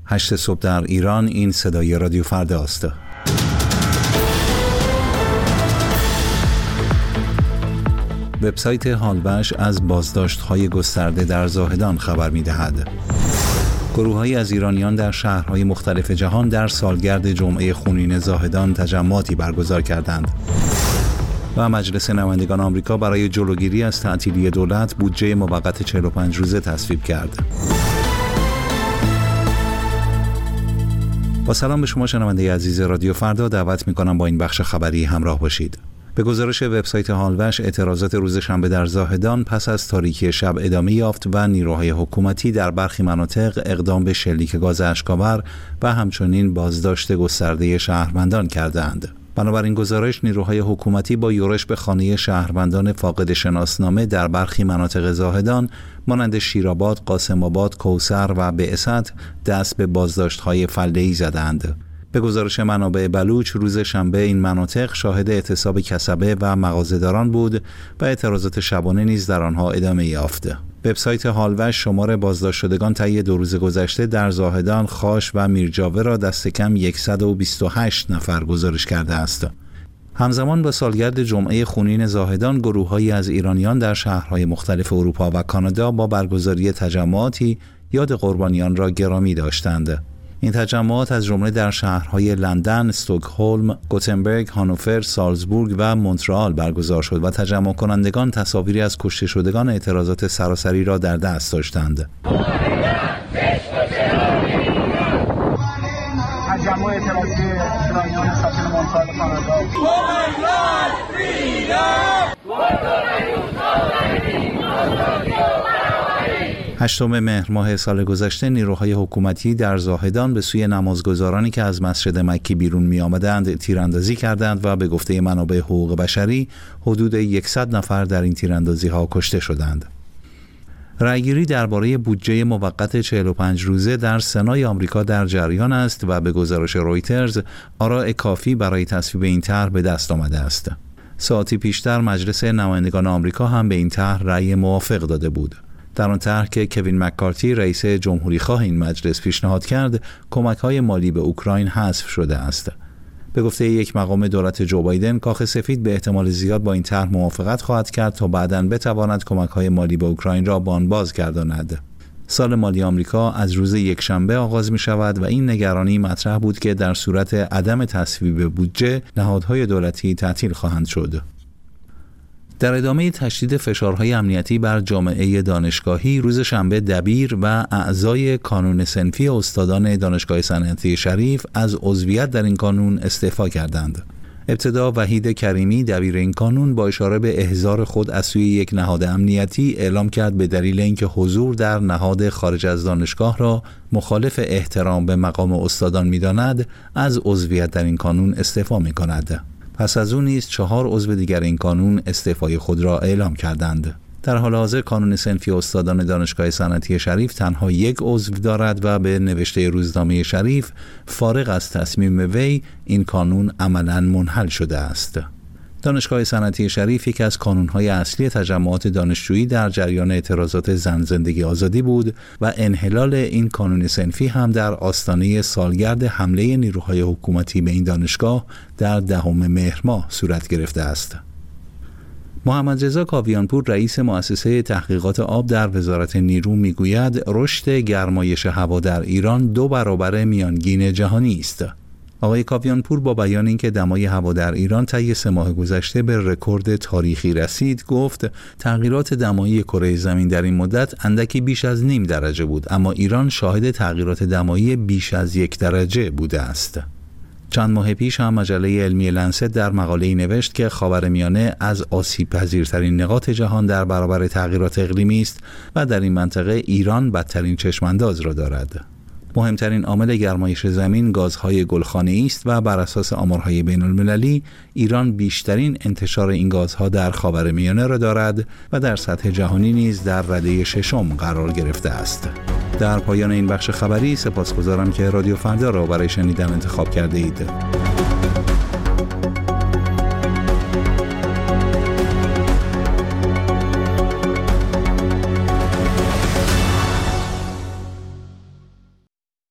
8 صبح در ایران. این صدای رادیو فردا است. وبسایت هالوش از بازداشت‌های گسترده در زاهدان خبر می‌دهد. گروه‌هایی از ایرانیان در شهرهای مختلف جهان در سالگرد جمعه خونین زاهدان تجمعاتی برگزار کردند. و مجلس نمایندگان آمریکا برای جلوگیری از تعطیلی دولت بودجه موقت 45 روزه تصویب کرد. با سلام به شما شنونده عزیز رادیو فردا، دعوت می‌کنم با این بخش خبری همراه باشید. به گزارش وبسایت هالوش، اعتراضات روز شنبه در زاهدان پس از تاریکی شب ادامه یافت و نیروهای حکومتی در برخی مناطق اقدام به شلیک گاز اشک‌آور و همچنین بازداشت گسترده شهروندان کردند. بنابراین گزارش، نیروهای حکومتی با یورش به خانه شهروندان فاقد شناسنامه در برخی مناطق زاهدان مانند شیرآباد، قاسم آباد، کوثر و بعثت دست به بازداشت‌های فله‌ای زدند. به گزارش منابع بلوچ، روز شنبه این مناطق شاهد اعتصاب کسبه و مغازه‌داران بود و اعتراضات شبانه نیز در آنها ادامه یافت. وبسایت هالوش شمار بازداشت شدگان طی 2 روز گذشته در زاهدان، خاش و میرجاوه را دست کم 128 نفر گزارش کرده است. همزمان با سالگرد جمعه خونین زاهدان، گروه‌هایی از ایرانیان در شهرهای مختلف اروپا و کانادا با برگزاری تجمعاتی یاد قربانیان را گرامی داشتند. این تجمعات از جمله در شهرهای لندن، استکهلم، گوتنبرگ، هانوفر، سالزبورگ و مونترال برگزار شد و تجمع کنندگان تصاویری از کشته شدگان اعتراضات سراسری را در دست داشتند. تجمع اعتراضی ایرانیان ساکن مونترال کانادا. 8 مهر ماه سال گذشته نیروهای حکومتی در زاهدان به سوی نمازگزارانی که از مسجد مکی بیرون می آمدند تیراندازی کردند و به گفته منابع حقوق بشری حدود 100 نفر در این تیراندازی ها کشته شدند. رأیگیری درباره بودجه موقت 45 روزه در سنای آمریکا در جریان است و به گزارش رویترز آراء کافی برای تصویب این طرح به دست آمده است. ساعتی پیشتر مجلس نمایندگان آمریکا هم به این طرح رأی موافق داده بود. در آن طرح که کوین مک‌کارتی رئیس جمهوری خواه این مجلس پیشنهاد کرد، کمک‌های مالی به اوکراین حذف شده است. به گفته یک مقام دولت جو بایدن، کاخ سفید به احتمال زیاد با این طرح موافقت خواهد کرد تا بعداً بتواند کمک‌های مالی به اوکراین را به آن بازگرداند. سال مالی آمریکا از روز یکشنبه آغاز می شود و این نگرانی مطرح بود که در صورت عدم تصویب بودجه نهادهای دولتی تعطیل خواهند شد. در ادامه تشدید فشارهای امنیتی بر جامعه دانشگاهی، روز شنبه دبیر و اعضای کانون صنفی استادان دانشگاه صنعتی شریف از عضویت در این کانون استعفا کردند. ابتدا وحید کریمی دبیر این کانون با اشاره به احضار خود از سوی یک نهاد امنیتی اعلام کرد به دلیل اینکه حضور در نهاد خارج از دانشگاه را مخالف احترام به مقام استادان می‌داند، از عضویت در این کانون استعفا می‌کند. پس از اون نیز 4 عضو دیگر این کانون استعفای خود را اعلام کردند. در حال حاضر کانون صنفی استادان دانشگاه صنعتی شریف تنها 1 عضو دارد و به نوشته روزنامه شریف فارغ از تصمیم وی این کانون عملاً منحل شده است. دانشگاه صنعتی شریف یکی از کانون‌های اصلی تجمعات دانشجویی در جریان اعتراضات زن زندگی آزادی بود و انحلال این کانون صنفی هم در آستانه سالگرد حمله نیروهای حکومتی به این دانشگاه در 10 مهر ماه صورت گرفته است. محمد رضا کاویانپور رئیس مؤسسه تحقیقات آب در وزارت نیرو میگوید رشد گرمایش هوا در ایران 2 برابر میانگین جهانی است. آقای کاویانپور با بیان اینکه دمای هوا در ایران طی 3 ماه گذشته به رکورد تاریخی رسید، گفت تغییرات دمایی کره زمین در این مدت اندکی بیش از 0.5 درجه بود، اما ایران شاهد تغییرات دمایی بیش از 1 درجه بوده است. چند ماه پیش هم مجله علمی لنست در مقاله‌ای نوشت که خاورمیانه از آسیب‌پذیرترین نقاط جهان در برابر تغییرات اقلیمی است و در این منطقه ایران بدترین چشم‌انداز را دارد. مهمترین عامل گرمایش زمین گازهای گلخانه‌ای است و بر اساس آمارهای بین‌المللی ایران بیشترین انتشار این گازها در خاورمیانه را دارد و در سطح جهانی نیز در رده 6 قرار گرفته است. در پایان این بخش خبری سپاسگزارم که رادیو فردا را برای شنیدن انتخاب کرده اید.